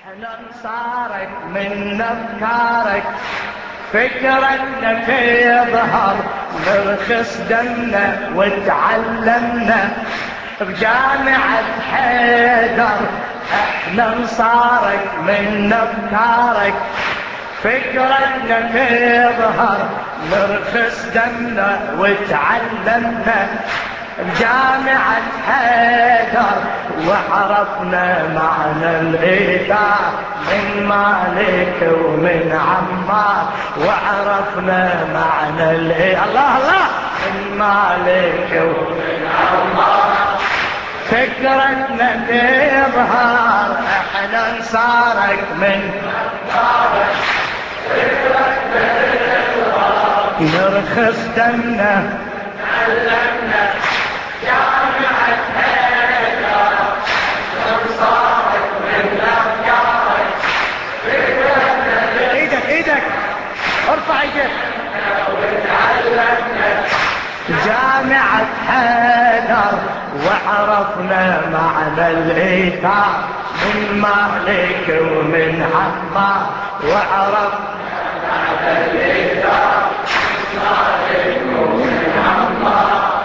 احنا انصارك من افكارك، فكرتنا تظهر نرخص دمنا وتعلمنا بجامعة حيدر. احنا انصارك من افكارك، فكرتنا تظهر نرخص دمنا وتعلمنا بجامعة حيدر. وعرفنا معنى الإيثار من مالك ومن عمار، وعرفنا معنى الله الله من مالك ومن عمار. فكرتنا تظهر احنا انصارك من افكارك، فكرتنا تظهر نرخص دمنا تعلمنا جامعة حيدر. انصارك من افكارك، فكرتنا ايدك ارفع ايدك وتعلمنا جامعة حيدر. وعرفنا معنى الإيثار من مالك ومن عمار، وعرفنا معنى الإيثار من مالك ومن عمار.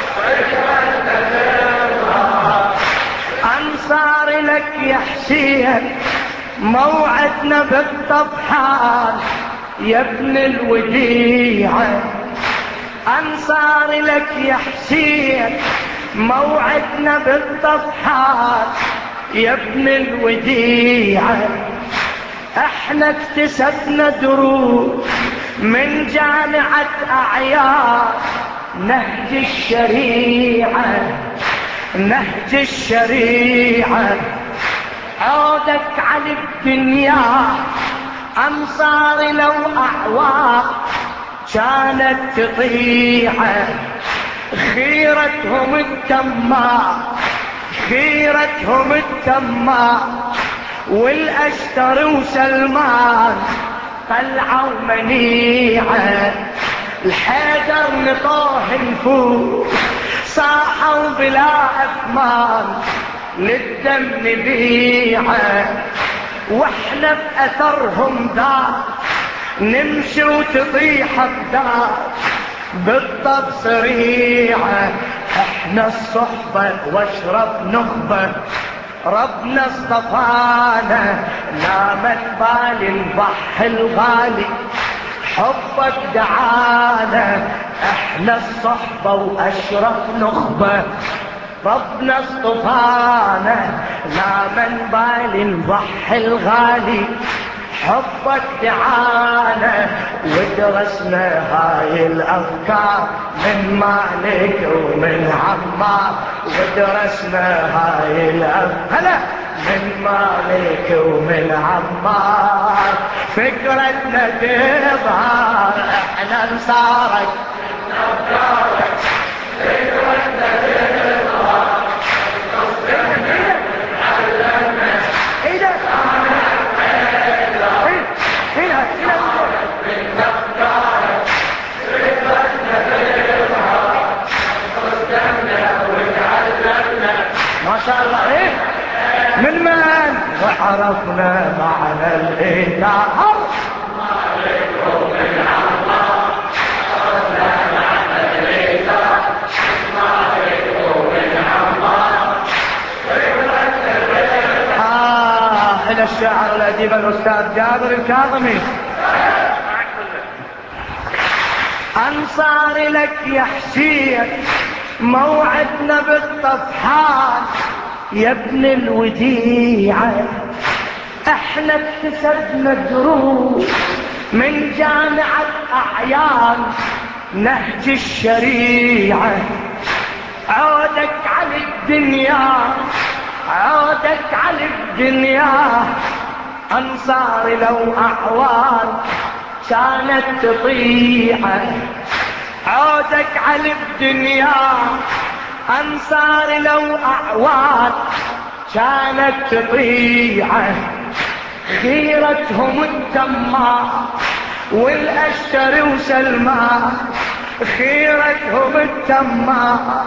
أنصار لك يا حسين موعدنا بالطبحان يا ابن الوديعة. أنصار لك يا حسين موعدنا بالطبحان يا ابن الوديعة. احنا اكتسبنا دروس من جامعة أعيان، نهج الشريعة نهج الشريعة. عودك على الدنيا أنصار لو أعوام كانت تطيعه. خيرتهم التماء خيرتهم التماء، والأشتر وسلمان طلعوا منيعه. الحيدر نطوه نفوس صاحوا بلا أثمان للدم نبيعه. واحنا بأثرهم دار نمشي وتطيح الدار بالطب سريعة. احنا الصحبة واشرف نخبة ربنا اصطفانا، لا متبالي نضحي الغالي حبك دعانا. احنا الصحبة واشرف نخبة ربنا اصطفانا، لا من بالي نضحي الغالي حبك دعانا. ودرسنا هاي الافكار من مالك ومن عمار، ودرسنا هاي الافكار من مالك ومن عمار. فكرتنا تظهر احنا انصارك من افكارك، فكرتنا تظهر علمنا ايدك ما شاء الله. ايه من وعرفنا معنى الإيثار من عمار. عرفنا معنى الإيثار من عمار. إلى الشاعر الأديب الأستاذ جابر الكاظمي. أنصار لك يا حسين موعدنا بالطفحان يا ابن الوديعة. احنا اكتسبنا دروس من جامعة أعيان، نهج الشريعة. عودك على الدنيا عودك على الدنيا أنصار لو أعوان كانت تطيعه. عودك على الدنيا أنصار لو أعوان كانت تطيعه. خيرتهم التماء والأشتر وسلمان، خيرتهم التماء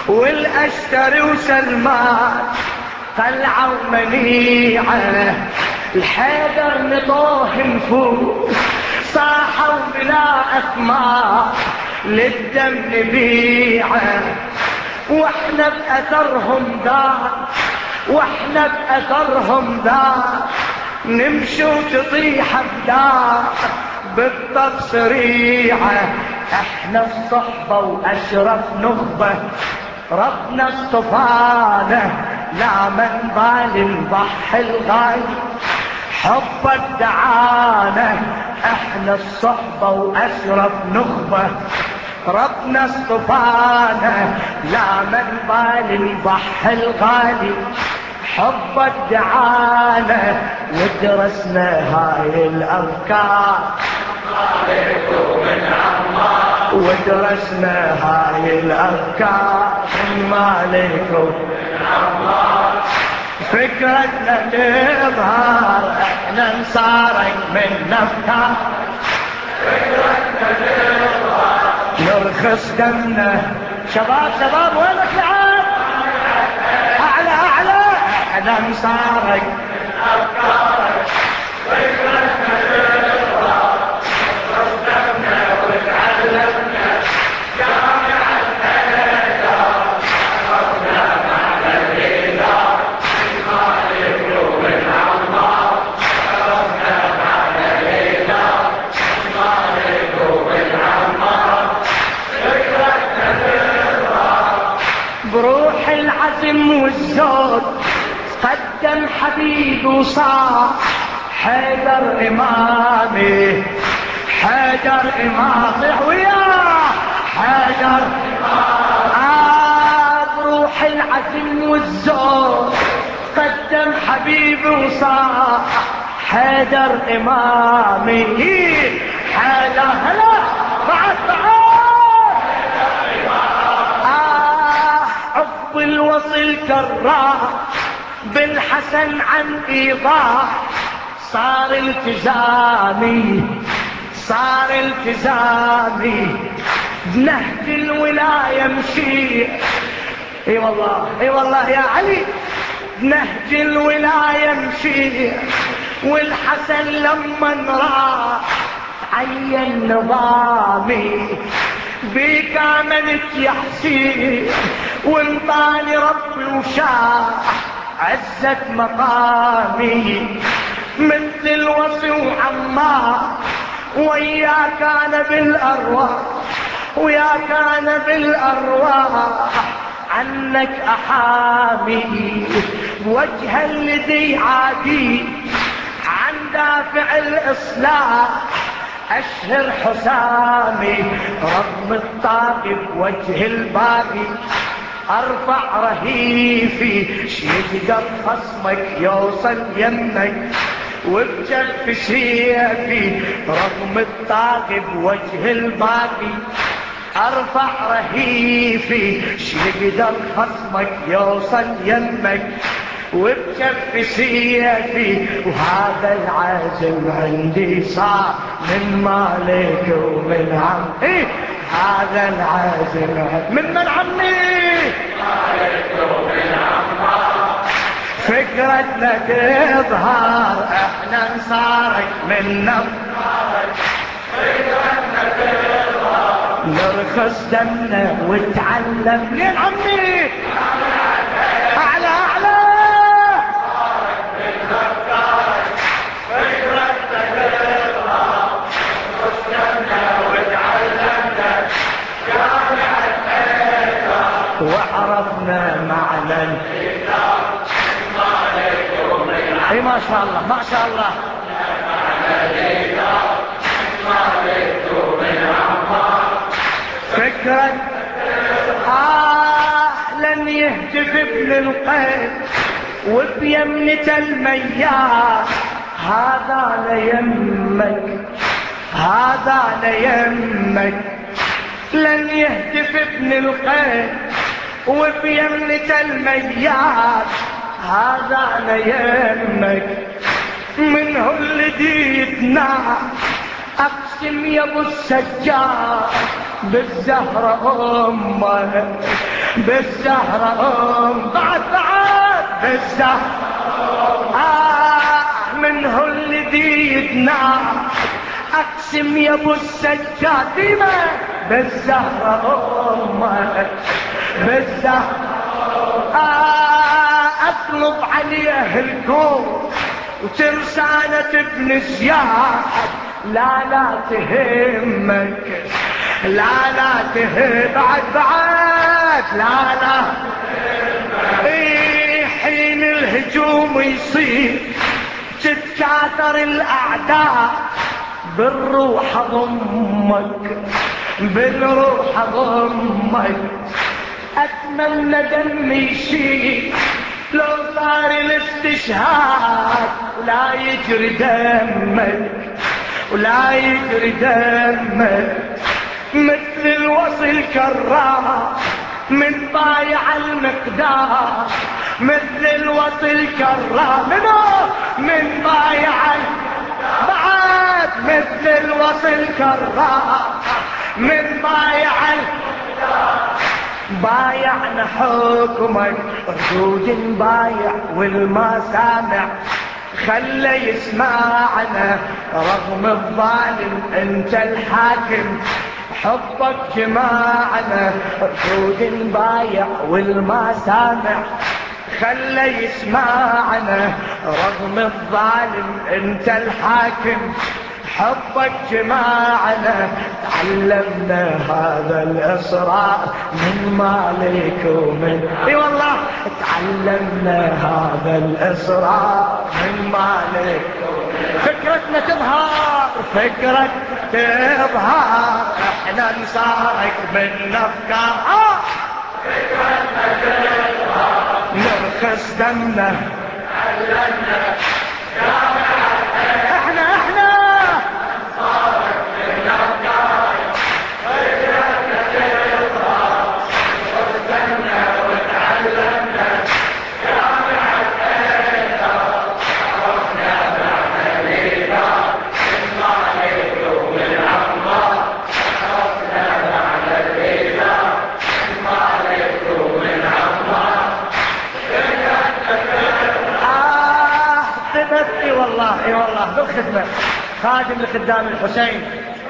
والأشتر وسلمان طلعوا منيعه. الحيدر نطوه نفوس صاحوا بلا أثمار للدم نبيعه واحنا بأثرهم دار واحنا بأثرهم دار نمشي وتطيح بدار بالتصريعه. احنا الصحبة واشرف نخبة ربنا اصطفانا لا من بال نضحي الغالي حبك دعانا. احنا الصحبة واشرف نخبة ربنا اصطفانا لا من بال نضحي الغالي حبك دعانا. ودرسنا هاي الافكار ودرسنا هاي الافكار من مالك ومن عمار. فكرتنا تظهر احنا نصارك من افكار فكرتنا تظهر نرخص دمنا. شباب شباب وينك العاب اعلى اعلى احنا نصارك من افكارك فكرتنا تظهر نرخص دمنا وتعلمنا جامع الحيدر شرفنا مع الهلال من مالك ومن عمار. شرفنا مع الهلال من مالك ومن عمار. فكرتنا تظهر بروح العزم والزود قدم حبيب وصاح حيدر إمامي حيدر إمامي وياه حيدر بروح العزم والزود قدم حبيبي وصاح حيدر إمامي حيدر هلا بعد حب الوصل كرار بالحسن عن إيضاح صار التزامي صار التزامي بنهج الولاية مشي. اي والله اي والله يا علي بنهج الولاية مشي. والحسن لما راح عين نظامي بيك آمنت يا حسين وانطاني ربي وشاح عزة مقامي مثل الوصي وعمار وياك انا بالارواح وياك انا بالارواح عنك احامي وجه الذي عادي عن دافع الاصلاح اشهر حسامي رغم الطاقي بوجه الباقي ارفع رهيفي شيقدر خصمك يوصل يمك وبجف سيفي رغم الطاقي بوجه الباقي ارفع رهيفي شيقدر خصمك يوصل يمك وبجف سيفي. وهذا العزم عندي صار من مالك ومن عمي هذا العزم من عمي مالك ومن عمار. فكرتنا تظهر احنا نصارك من نفارك فكرتنا تظهر نرخص دمنا وتعلم لين عمي اعلى اعلى وعرفنا معنى اي ما شاء الله ما شاء الله فكرة لن يهتف ابن القيد وبيمنة المياه هذا ليمك هذا ليمك. لن يهتف ابن القيد وبيمنة المياه هذا ليمك. منه اللي ديتنا اقسم يا ابو السجاد بالزهرة امه بالزهرة بعد بالزهرة من الذي نار. اقسم يا ابو السجاد بما بالزهرة امك بالزهرة. اطلب عليه الكون وترسانة ابن زياد. لا تهمك لا تهم بعد لا حين الهجوم يصير تتكاثر الاعداء بالروح ضمك بالروح ضمك. اتمنى دمي يشيل لو صار الاستشهاد ولا يجري دمك ولا يجري دمك. مثل الوصل كرار من ضايع المقدار. مثل الوصل كرار من ضايع بعد. مثل الوصل كرار من ضايع بايعنا حكمك ردود بايع والما سامع خلى يسمعنا رغم الظالم انت الحاكم حبك جماعنا. ردود بايع والما سامع خلى يسمعنا رغم الظالم انت الحاكم حبك جماعنا. تعلمنا هذا الإصرار من مالك ومن اي والله. تعلمنا هذا الإصرار من مالك. فكرتنا تظهر فكرتنا تظهر احنا نصارك من افكار. فكرتنا تظهر نرخص دمنا. تعلمنا احنا اي والله بالخدمة خادم لخدام الحسين.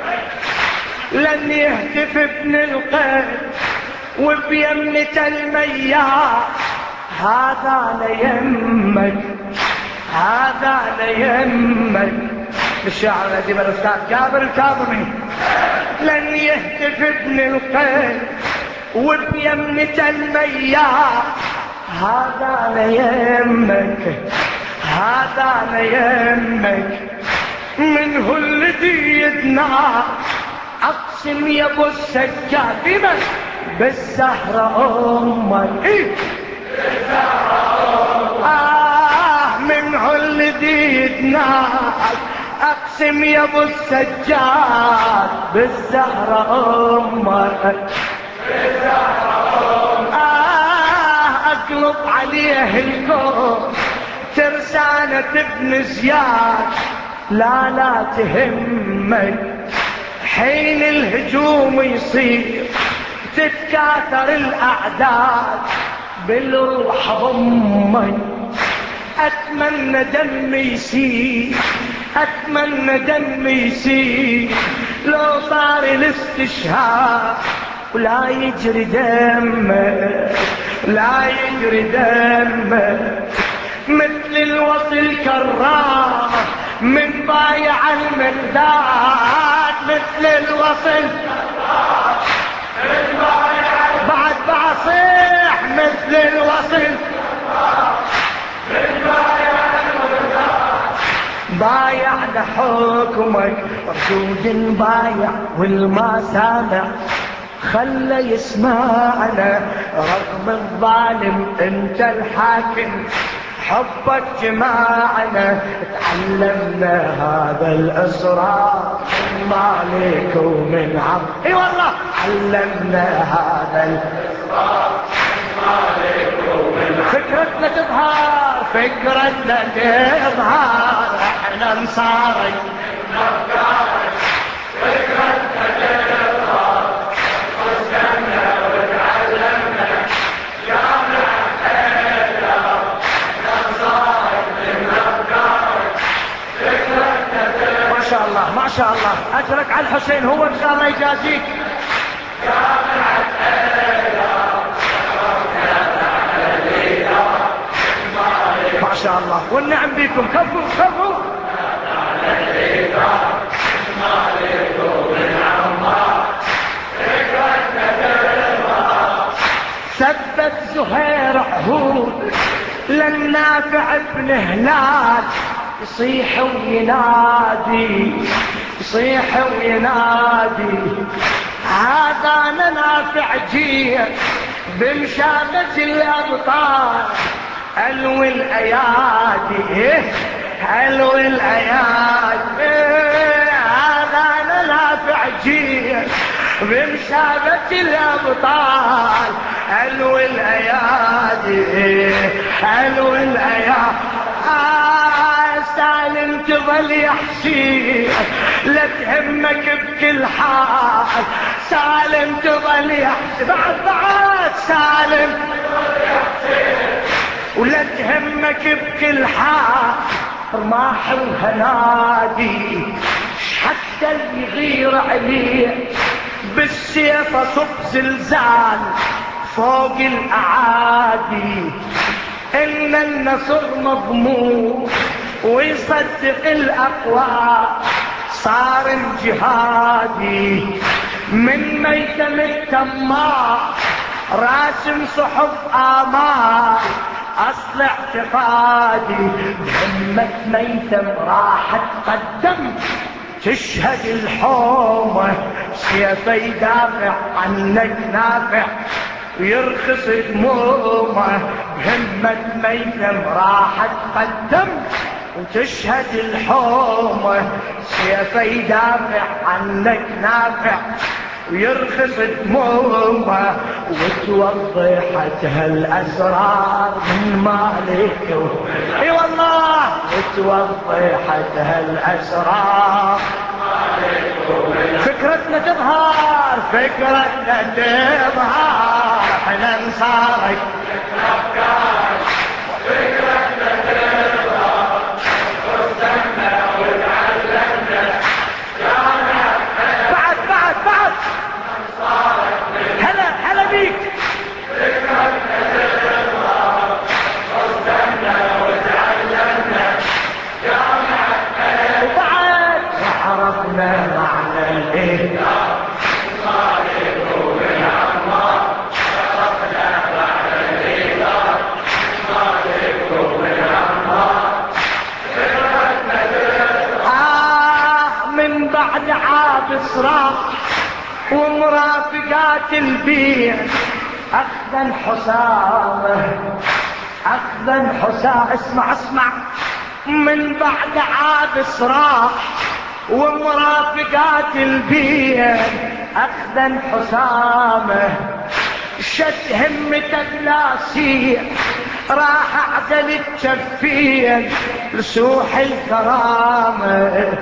لن يهتف ابن القيد وبيمنة المياه. هذا ليمك هذا ليمك. الشاعر الأديب الأستاذ جابر الكاظمي. لن يهتف ابن القيد وبيمنة المياه. هذا ليمك هذا ليمك. منه الذي يدنى اقسم يا ابو السجاد بما بالزهرة امك. منه الذي يدنى اقسم يا ابو السجاد بالزهرة امك. اقلب عليه الكون ترسانة ابن زياد. لا تهمك حين الهجوم يصير تتكاثر الاعداد بالروح ضمك. اتمنى دمي يسيل اتمنى دمي يسيل لو صار الاستشهاد ولا يجري دمك لا يجري دمك. مثل الوصل كرار من ضايع المقداد. مثل الوصل من ضايع بعد صيح. مثل الوصل من ضايع المقداد. بايعنا حكمك ردود بايع والما سامع خلى يسمعنا رغم الظالم انت الحاكم حبك جماعنا. تعلمنا هذا الاسرار من مالك ومن عبد. اي والله علمنا هذا الاسرار من مالك ومن عبد. فكرتنا تظهر فكرتنا تظهر احنا نصارك من افكارك. فكرتنا تظهر وسلمنا وتعلمنا جامع حيدر. احنا نصارك من افكارك. فكرتنا شاء الله. اجرك على الحسين هو ان شاء الله يجازيك. ما شاء الله والنعم بكم. كفوا كفوا. ثبت زهير عهود للنافع بن هلال، يصيح وينادي يصيح وينادي هذا انا نافع جيه بمشابة الابطال، الو الايادي الو الايادي هذا انا نافع جيه بمشابة الابطال، الو الايادي الو الايادي. سالم تظل يا حسين لا تهمك بكل حال، سالم تظل يا حسين بعد سالم ولا تهمك بكل حال، رماح وهنادي حتى اللي يغير عليه بالسيف صب زلزال فوق الاعادي، ان النصر مضمون ويصدق الاقوى صار الجهادي، من ميتم التمار راسم صحف امال اصل اعتقادي، بهمة ميتم راح تقدم تشهد الحومة سيفه يدافع عنك نافع ويرخص دمومه، بهمة ميتم راح تقدم وتشهد الحومة سيفه يدافع عنك نافع ويرخص دمومه، وتوضحت هالاسرار من مالك اي والله وتوضحت هالاسرار فكرتنا تظهر فكرتنا تظهر احنا نصارك فكرتنا تظهر واستنى وتعلمنا بعد هلا بيك فكرتنا تظهر واستنى وتعلمنا وبعد وعرفنا معنى الاهداء من بعد عاب صراخ ومرافقات البيت اخذا حسام اسمع من بعد عاب صراخ ومرافقات البيت اخذا حسامه، شد همته بلاسير راح اعزل التفين لسوح الكرامه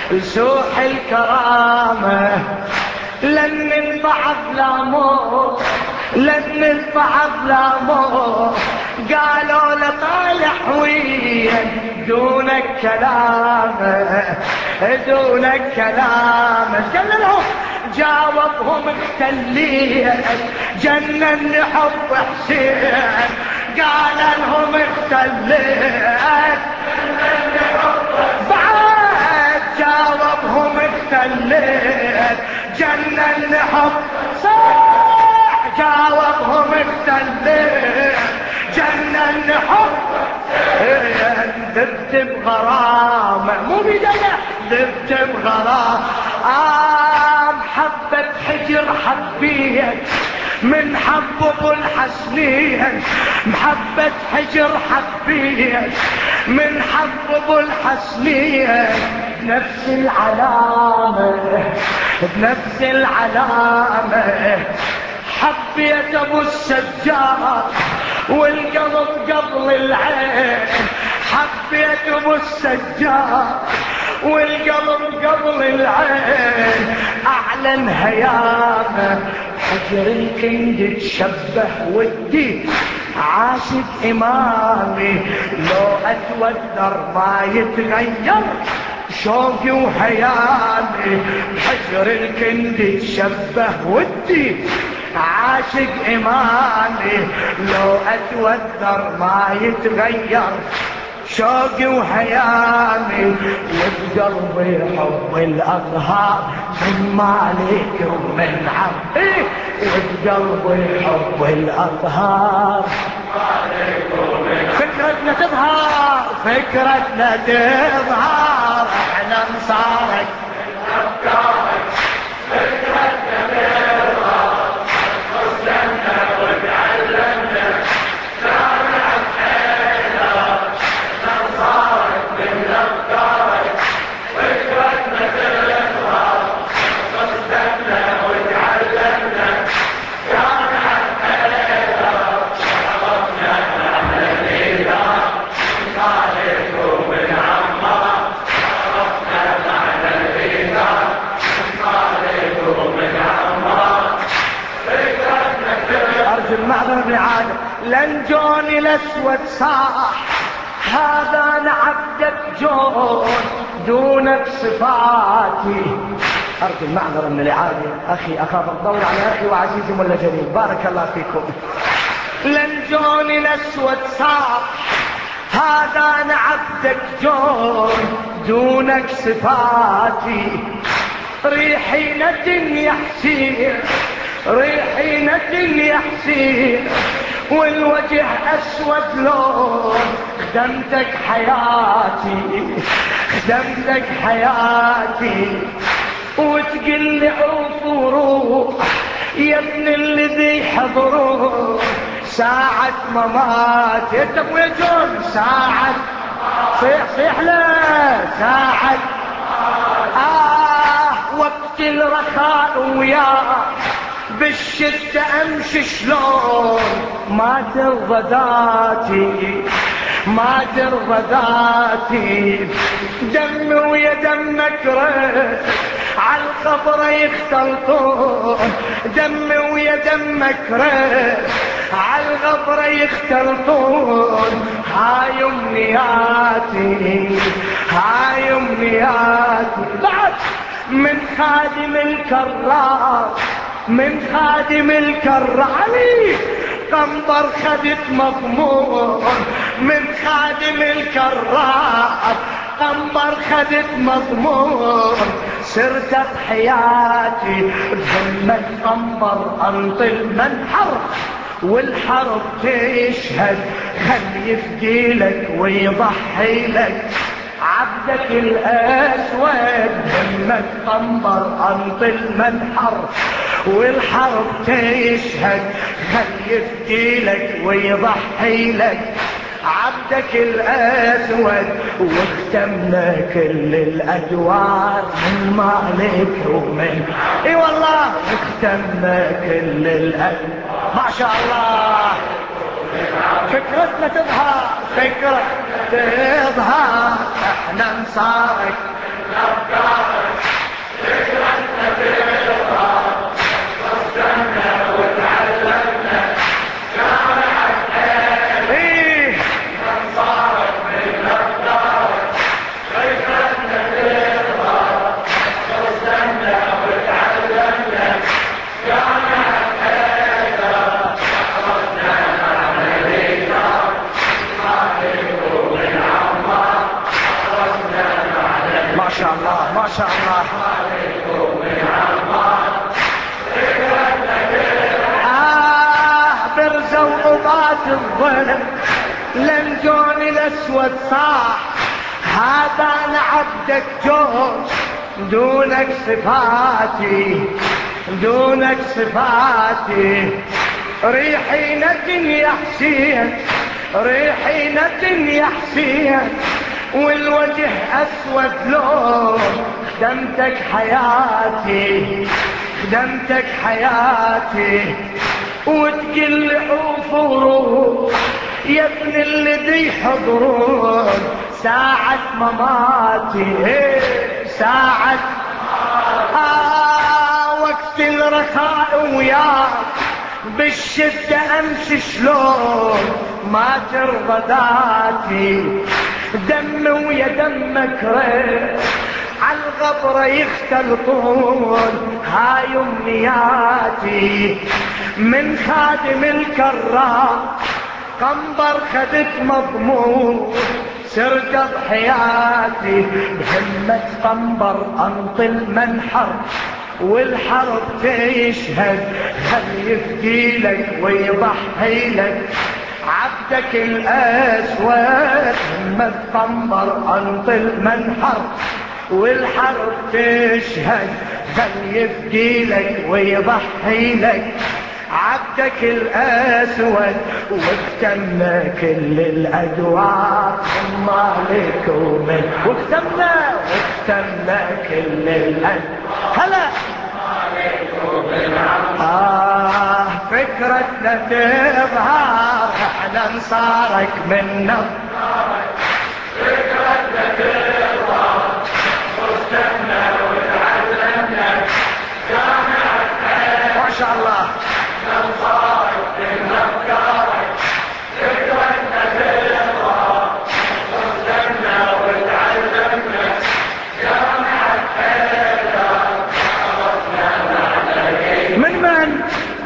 لن البعض لامور قالوا له طالع وين دونك كلامه دللهم جاوبهم اختليت جنن حب حسين قال لهم اختليت بعد جاوبهم اختليت جنن حب صح جاوبهم اختليت جنن حب ذبت بغرامه مو بداية ذبت بغرامه حبة حجر حبيت من حب ابو الحسنين محبة حجر حبيت من حب ابو الحسنين بنفس العلامة حبيت ابو السجاد والقلب قبل العين حبيت ابو السجاد والقلب قبل العين اعلن هيامه حجر الكند تشبه ودي عاشق امامي لو اتودر ما يتغير شوقي وحيامي بحجر الكندي تشبه ودي عاشق إمامي لو أتوذر ما يتغير شوقي وهيامي وبقلبي حب الأطهار من مالك ومن عبدي وبقلبي حب الأطهار فكرتنا تظهر فكرتنا تظهر احنا انصارك افكارك فكرتنا تظهر اسلمنا وتعلمنا شارع حيدر احنا انصارك من افكارك فكرتنا تظهر اسلمنا وتعلمنا شارع حيدر شرفنا أرجو المعذرة بالعادة لنجوني الأسود صاح هذا أنا عبدك جون دونك صفاتي. أرجو المعذرة من الإعادة أخي أخاف الطول على أخي وعزيزي ملا جليل بارك الله فيكم. لنجوني الأسود صاح هذا أنا عبدك جون دونك صفاتي. ريحينة يا حسين ريحينة يا حسين والوجه أسود لون خدمتك حياتي خدمتك حياتي. وتقلي عوف وروح يا ابن الذي حضروه ساعة ممات يا ابويا جون ساعة صيح له ساعة وقت الرخاء وياه بالشدة امشي شلون ما ترضى ذاتي ما ترضى ذاتي. دمي ويا دمك رد عالقبر يختلطون دمي ويا دمك رد عالقبر يختلطون. هاي امنياتي هاي امنياتي. بعد من خادم الكرار من خادم الكرار قنبر خدت مضمون من خادم الكرار قنبر خدت مضمون. سرت بحياتي بهمك قنبر انطي المنحر والحرب تشهد خلي يفديلك ويضحي لك عبدك الأسود. همك قنبر أنطي المنحر والحرب تشهد خلي يفديلك ويضحي لك عبدك الأسود. واختمنا كل الأدوار من مالك ومن اي والله اختمنا كل الأدوار ما شاء الله. فكرتنا تظهر فكرتنا تظهر احنا انصارك افكارك فكرتنا تظهر وصلنا وتعلمنا شارع الحيل انصارك من افكارك فكرتنا تظهر وصلنا وتعلمنا شارع ما شاء الله ما شاء الله. برزة وقبات الظلم لنجون الأسود صاح هذا أنا عبدك جون دونك صفاتي دونك صفاتي. ريحينة يا حسين ريحينة يا حسين والوجه أسود لون خدمتك حياتي خدمتك حياتي. وتقل عوف وروح يا ابن الذي حضرون ساعة مماتي ساعة وقت الرخاء وياك بالشدة امشي شلون ما ترضى ذاتي. دم ويا دمك ريح عالغبرة يختلطون. هاي امنياتي من خادم الكرام، قنبر خدت مضمون سرت بحياتي. بهمة قنبر انطل منحر والحرب تشهد، خلي يفديلك ويضحي لك عبدك الاسود. همة قنبر انطل منحر والحرب تشهد، خلي يفديلك ويضحي لك عبدك الاسود. واختمنا كل الادوار من مالك ومن واختمنا كل الادوار. هلا فكرتنا تظهر احنا انصارك من نظرك. فكرتنا تظهر واختمنا وتعلمنا ما شاء الله. من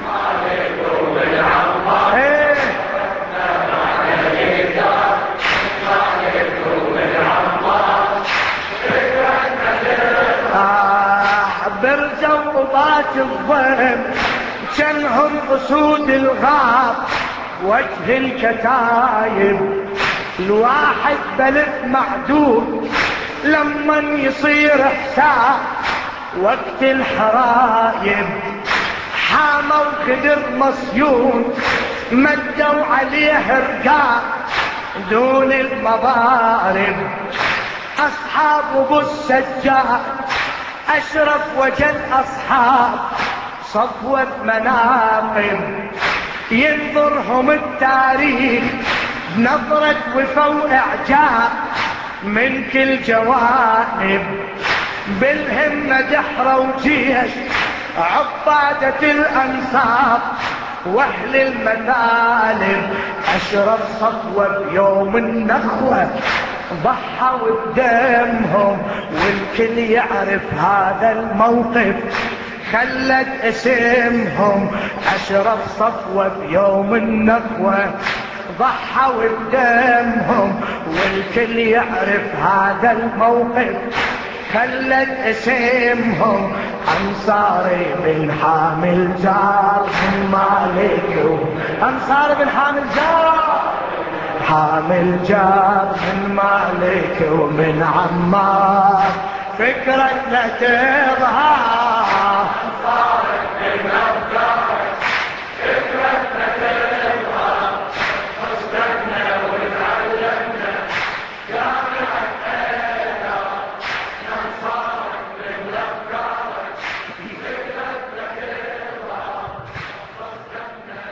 برزوا وبات الضيم جنهم اسود الغاب وجه الكتايب. الواحد بلد معدود لما يصير حساب وقت الحرايب. حامى وخدر مصيون مدوا عليه رقاب دون المضارب. اصحاب ابو السجاد اشرف وجه الاصحاب صفوة مناقب. ينظرهم التاريخ بنظرة وفا واعجاب من كل جوانب. بالهمة دحرة وجيش عبادة الانصاب واهل المثالب. اشرف صفوة بيوم النخوة ضحوا بدمهم والكل يعرف هذا الموقف خلت اسمهم. اشرف صفوة بيوم النخوة ضحوا بدمهم والكل يعرف هذا الموقف خلت اسمهم. انصاري بن حامل جار من مالك، انصاري بن حامل جار حامل جار من مالك ومن عمار. فكرتنا تظهر